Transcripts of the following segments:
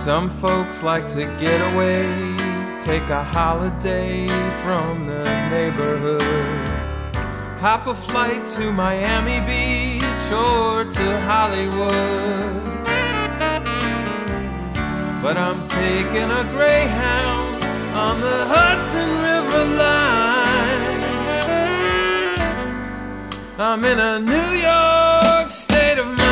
Some folks like to get away, take a holiday from the neighborhood. Hop a flight to Miami Beach or to Hollywood. But I'm taking a Greyhound on the Hudson River line. I'm in a New York state of mind.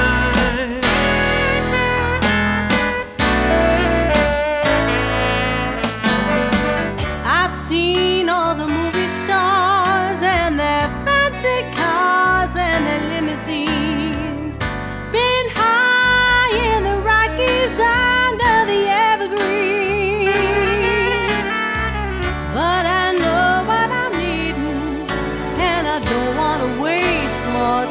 I've seen all the movie stars and their fancy cars and their limousines. Been high in the Rockies under the evergreens. But I know what I'm needing, and I don't want to waste more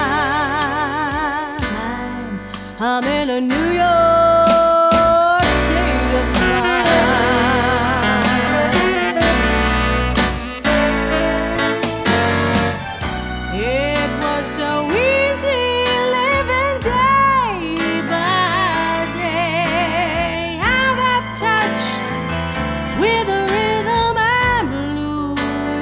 time. I'm in a New York state of mind. It was so easy living day by day, out of touch with the rhythm and blues.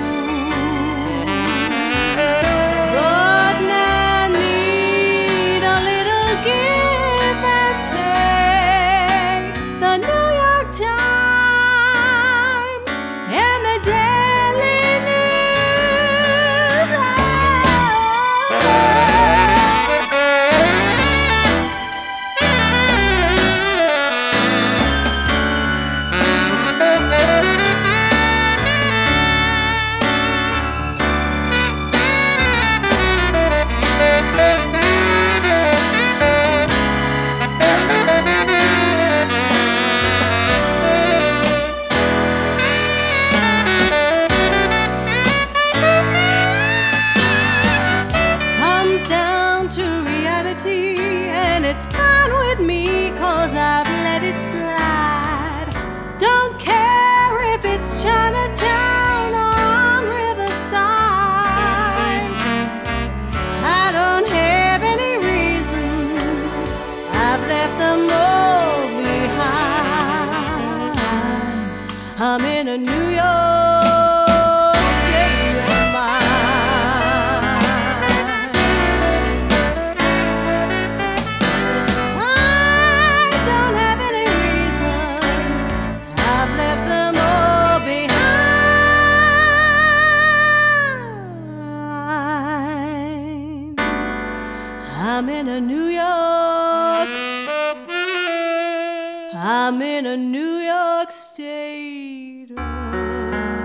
But now I need a little give and take. The New York Times and the Daily News. Comes down to reality, and it's fine with me, 'cause I've let it slide. Don't care if it's Chinatown or on Riverside. I don't have any reasons, I've left them all behind. I'm in a New York state of mind. I don't have any reasons, I've left them all behind. I'm in a New York, I'm in a New York state of